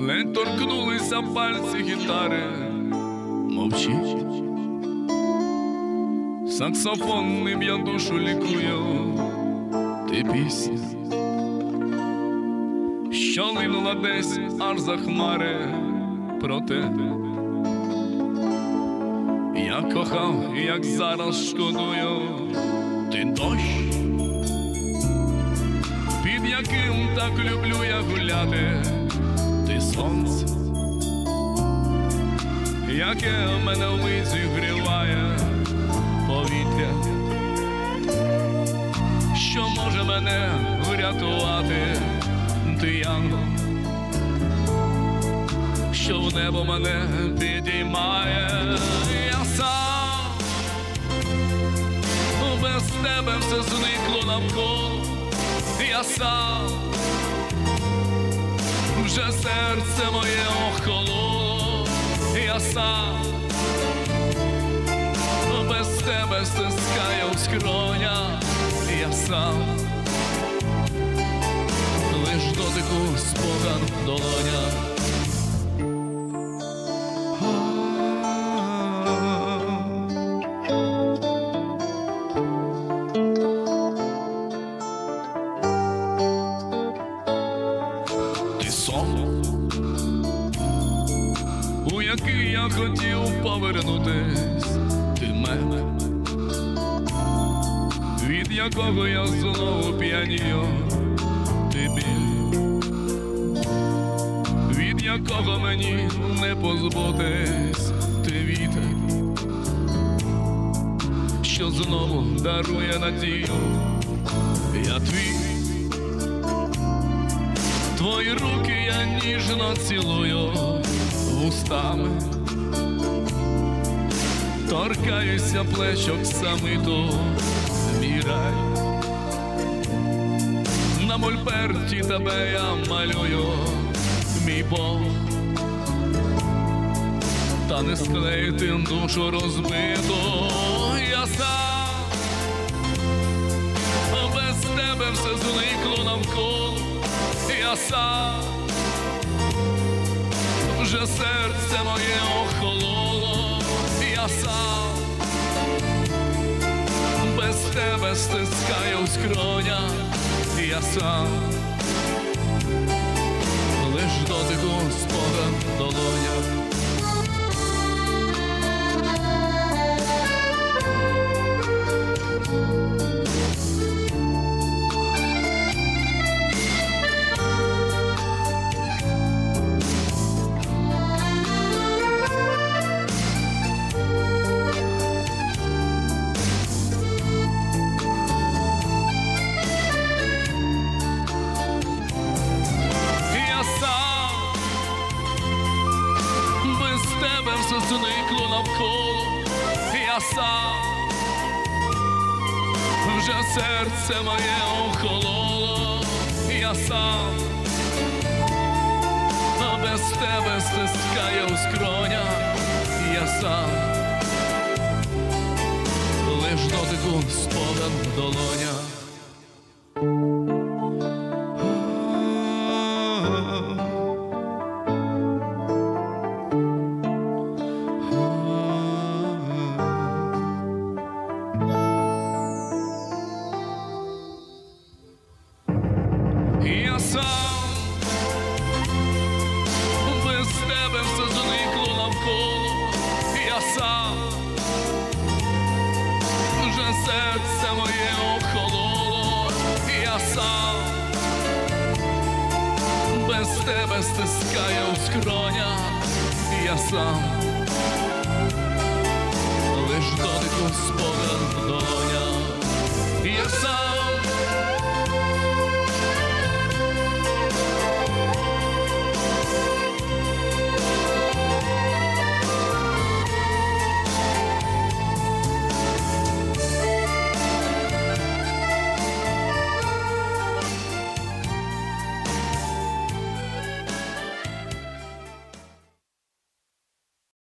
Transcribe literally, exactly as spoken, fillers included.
ледь торкнулися пальці гітари. Мовчить, саксофон ним я душу лікую. Ти пісня, що линула десь аж за хмари про тебе. Я кохав, як зараз шкодую. Ти дощ, під яким так люблю я гуляти. Ти сонце, яке мене вмить зігріває. Повітря, що може мене врятувати. Ти янгол, що в небо мене підіймає. Я сам, без тебе все зникло навколо. Я сам, вже серце моє охололо. Я сам, без тебе стискає у скронях. Я сам, лиш дотику споган в долонях. Ти сон, у який я хотів повернутись. Ти мене, від якого я знову п'янію. Ти біль, від якого мені не позбутись. Ти вітер, що знову дарує надію. Я твій, твої руки я ніжно цілую. Вустами торкаюся плечок самиту. Мій рай, на мольберті тебе я малюю. Мій Бог, та не склеїти душу розбиту. Я сам, без тебе все зникло навколо. Я сам, вже серце моє охололо. Я сам, без тебе стискає у скронях. Я сам, лиш дотику споган в долонях. Тебе все зникло навколо. Я сам, вже серце моє охололо. Я сам, а без тебе стискає у скронях. Я сам, лиш дотику споган в долонях. Я сам, без тебе все зникло навколо. Я сам, вже серце моє охололо. Я сам, без тебе стискає у скронях. Я сам, лиш дотику споган в долонях. Я сам.